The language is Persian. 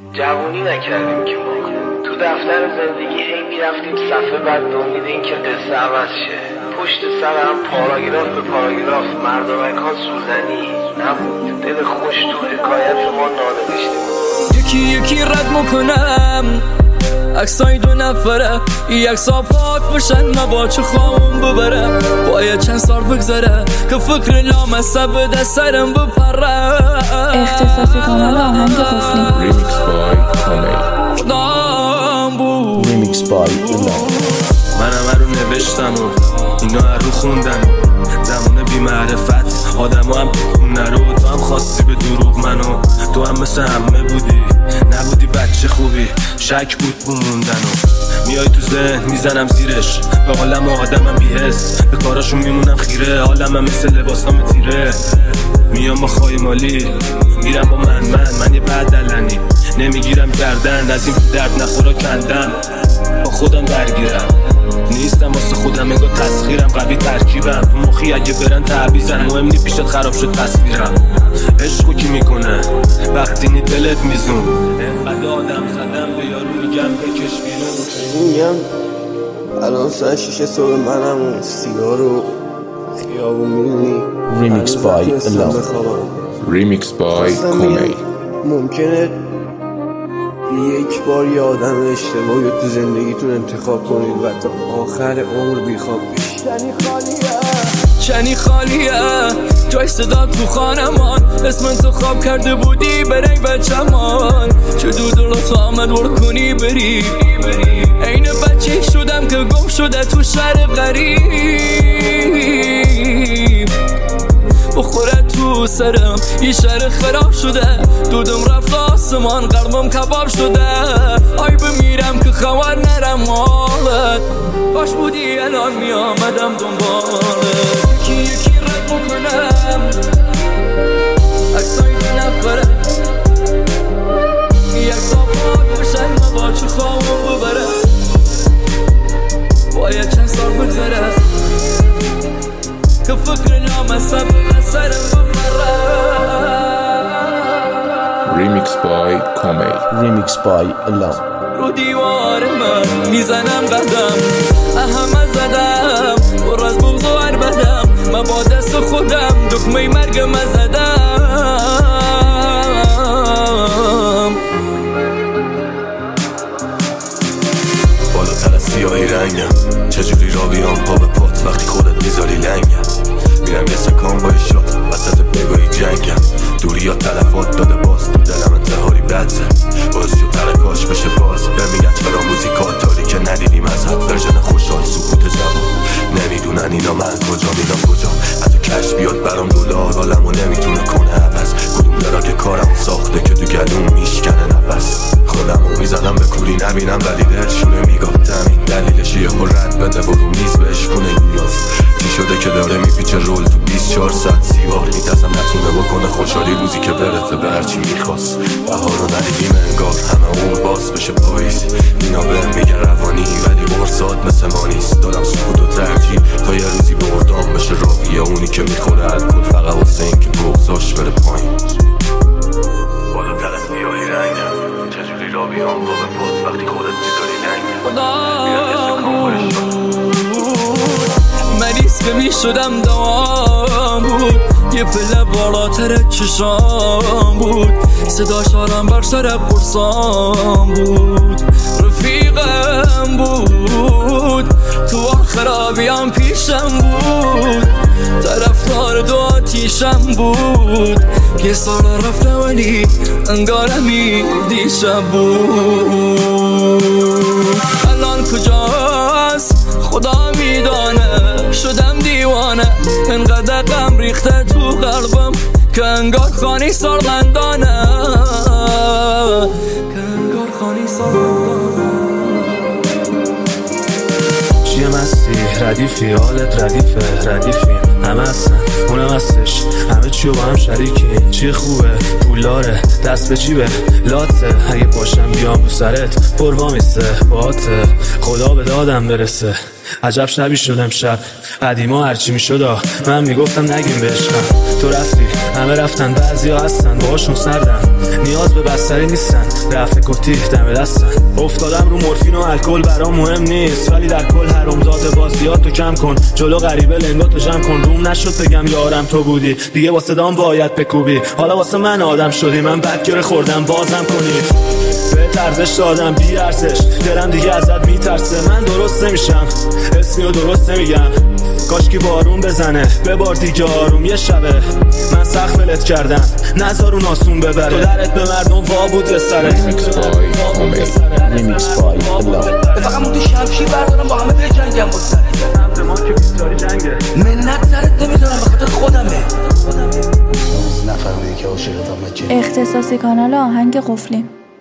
جوونی نکردیم که ما تو دفتر زندگی هی میرفتیم صفحه بعد امید این که قصه عوض شه. پشت سر هم پاراگراف به پاراگراف مردمک ها سوزنی نبود. دل خوش تو حکایت ما نانوشته بود. یکی یکی رد میکنم عکسای دو نفره، این عکسا پاک باشن من چه خواهم ببرم. باید چند سال بگذره که فکر لامصب به سرم بپره. اختصاصی کانال آهنگ قفلی. Remix by Komei. خدام بود Remix by Ella. من رو نوشتم و اینا رو خوندن. زمان بی معرفت آدم هم نرو. تو هم خواستی به دروغ منو، تو هم مثل همه بودی، نبودی بچه خوبی، شک بود موندن و میای تو ذهن میزنم زیرش. به عالم آدمم بی‌حس، به کاراشون میمونم خیره. عالمم مثل لباسام تیره، میام با خایمالی میرم با من یه بدلنی نمیگیرم گردن. از این درد نخورا کندم با خودم درگیرم. نیستم واسه خودم انگار تسخیرم، قوی ترکیبم مخی اگه برن تعویزن. مهم نی پیشت خراب شد تصویرم. عشقو کی میکنه وقتی نی دلت میزون. انقدر آدم زدم به یارو میگم بکش بیرون. میگم الان ساعت 6 صبح منم و سیگار و خیابون میدونی. Remix by Ella. Remix by Komei. ممکنه یک بار یه آدم اشتباهی تو زندگیتون انتخاب کنید و تا آخر عمر بیخواب بشید. چنی خالیه توی صدا تو خانمان. اسم تو خواب کرده بودی برای بچمان. چه دودلات آمد ور کنی بری. این بچه شدم که گم شده تو شهر غریب. بخوره تو سرم یه شهر خراب شده. دودم رفت آسمان قلبم کباب شده. آی بمیرم که خبر نرم مالت. باش بودی الان می آمدم دنبالت. یکی یکی رد میکنم عکسای دو نفره، یک تا پاک باشن من با چه خواهم ببرم. باید چند سال بگذره که فکر لامصب به سرم بپره. Remix by Komei. Remix by Ella. رو دیوار من میزنم قدم احمد زدم پر از بغض و عربدم. من با دست خودم دکمه مرگ من زدم. بالاتر از سیاهی رنگم چجوری را بیام پا به پات وقتی خودت میذاری لنگم. میرم یه سکان با شات وسط بگاهی جنگم. دوری یا تلفات داده باز تو دلم انتحاری بدزه. باز شو ترکاش بشه باز بمیگن چرا موزیکات داری که ندیدیم از حد ورژن خوشحال سکوت جوان. نمیدونن اینا من کجا میدم کجا. حتی کش بیاد برام دولار عالمو نمیتونه کنه عوض. کدوم دراک کارمو ساخته که تو گلوم میشکنه نفس. خودمو میزنم به کوری نبینم ولی دلشونه میگاه تمین. دلیلش یه رد بده و رو میز بهش خونه نیاز. چی شده که داره میپیچه رول تو 24 ساعت سیوار. میترسم نتونه بکنه خوشحالی روزی که برسه به هرچی میخواست. بهارو ندیدیم انگار همه اون باز بشه پاییز. اینا بهم میگه روانی ولی برسات مثل ما نیست. دادم سکوت و ترجیح تا یه روزی بردام بشه راهیه اونی که میخوره الکل فقط واسه این که بغضاش بره پایین. بالاتر از سیاهی رنگم چجوری را بیام با به پات وقتی خودت میذاری لنگم. مریض که میشدم دوام بود. یه پله بالاتر چشام بود. صدا شارم بر سر پرسام بود. رفیقم بود تو خرابیام پیشم بود. طرفدار دو آتیشم بود. یه سال رفته ولی انگارمی دیشب بود. الان کجاست خدا میدانه. شدم دیوانه انقدر غم ریخته تو قلبم که انگار خانی سارلندانه. که انگار خانی سارلندانه. چیه مستی ردیفی حالت ردیفه ردیفی همه هستن اونم هستش همه چیو با هم شریکی. چی خوبه پولاره دست به جیبه لاته. اگه باشم بیام سرت پروامیسته باته. خدا به دادم برسه عجب شبی شدم شب قدیما هرچی میشد من میگفتم نگیم بهشم. تو رفتی همه رفتن بعضیا هستن باهاشون سردن نیاز به بستری نیستن رفته کتی دم دستن افتادم رو مورفین و الکل برام مهم نیست ولی در کل حرامزاده بازیاتو کم کن جلو غریبه لنگاتو جمع کن روم نشد بگم یارم تو بودی دیگه واسه دام باید بکوبی حالا واسه من آدم شدی من بدگره خوردم بازم کنی به ارزش دادم بی ارزش دلم دیگه ازت میترسه من درست نمیشم اسمی و درست نمیگم کاشکی بارون بزنه ببار دیگه آروم یه شبه من سخت ولت کردم نذار اون آسون ببره تو درت به مردم وا بود یه سره Remix by Allah. فقط مون تو شمشیر بردارم با همه بجنگم با سره ما که بیستاری جنگه منت سرت نمیدارم بخاطر خودمه نفهمیدی که عاشقتم بچه اختصاصی کانال آهنگ قفلی.